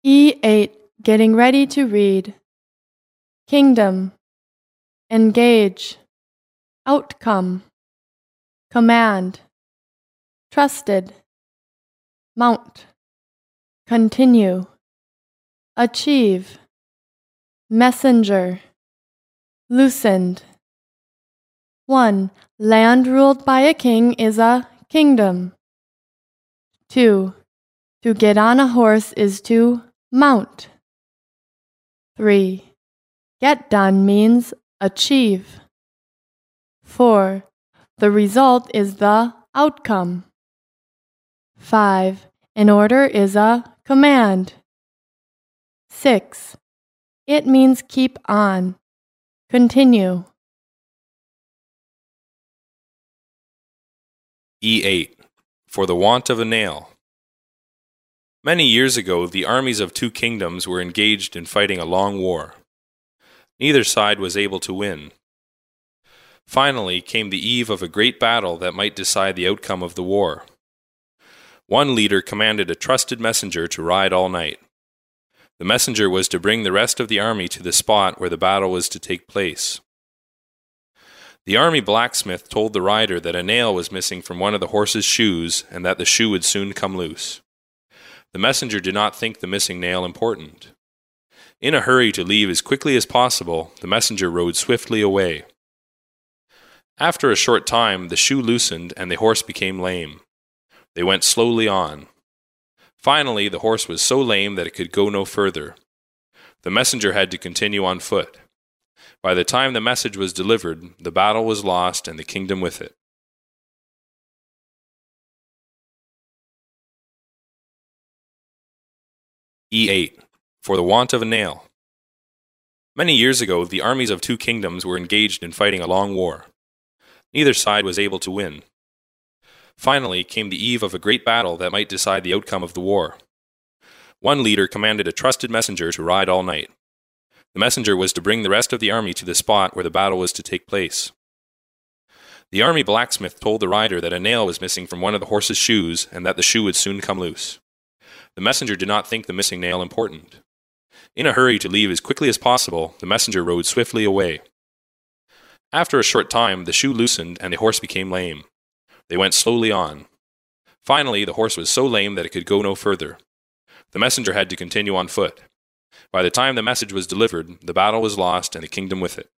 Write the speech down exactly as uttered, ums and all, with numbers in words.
E eight. Getting ready to read. Kingdom. Engage. Outcome. Command. Trusted. Mount. Continue. Achieve. Messenger. Loosened. one. Land ruled by a king is a kingdom. two. To get on a horse is to mount. three. Get done means achieve. four. The result is the outcome. five. An order is a command. six. It means keep on. Continue. E eight. For the want of a nail. Many years ago, the armies of two kingdoms were engaged in fighting a long war. Neither side was able to win. Finally came the eve of a great battle that might decide the outcome of the war. One leader commanded a trusted messenger to ride all night. The messenger was to bring the rest of the army to the spot where the battle was to take place. The army blacksmith told the rider that a nail was missing from one of the horse's shoes and that the shoe would soon come loose. The messenger did not think the missing nail important. In a hurry to leave as quickly as possible, the messenger rode swiftly away. After a short time, the shoe loosened and the horse became lame. They went slowly on. Finally, the horse was so lame that it could go no further. The messenger had to continue on foot. By the time the message was delivered, the battle was lost and the kingdom with it. E eight. For the want of a nail. Many years ago, the armies of two kingdoms were engaged in fighting a long war. Neither side was able to win. Finally came the eve of a great battle that might decide the outcome of the war. One leader commanded a trusted messenger to ride all night. The messenger was to bring the rest of the army to the spot where the battle was to take place. The army blacksmith told the rider that a nail was missing from one of the horse's shoes and that the shoe would soon come loose. The messenger did not think the missing nail important. In a hurry to leave as quickly as possible, the messenger rode swiftly away. After a short time, the shoe loosened and the horse became lame. They went slowly on. Finally, the horse was so lame that it could go no further. The messenger had to continue on foot. By the time the message was delivered, the battle was lost and the kingdom with it.